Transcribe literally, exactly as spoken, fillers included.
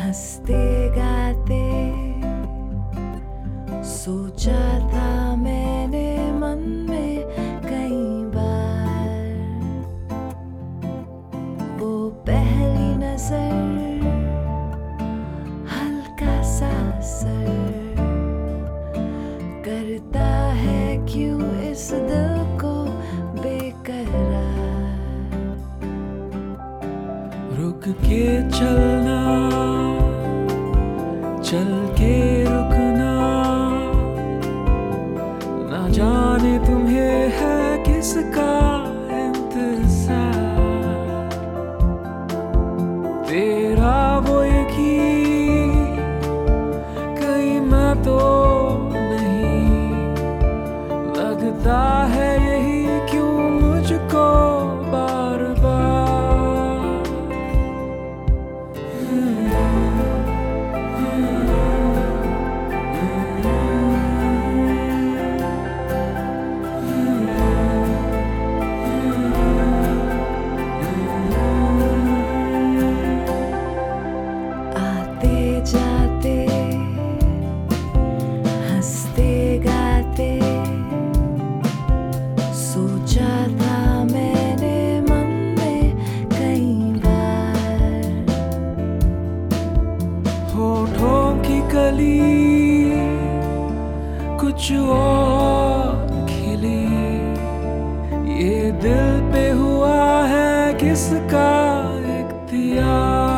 हंसते गाते सोचा था मैंने मन में कई बार, वो पहली नजर हल्का सा असर करता है क्यों इस दिल को बेकरार। रुक के चलना, चल के रुकना, ना जाने तुम्हें है किसका इंतजार। तेरा वो यकीन कहीं मैं तो नहीं, लगता है यही क्यों मुझको बार बार। जाते हंसते गाते सोचा था मैंने मन में कई बार, होठों की कली कुछ और खिली, ये दिल पे हुआ है किसका इख्तियार।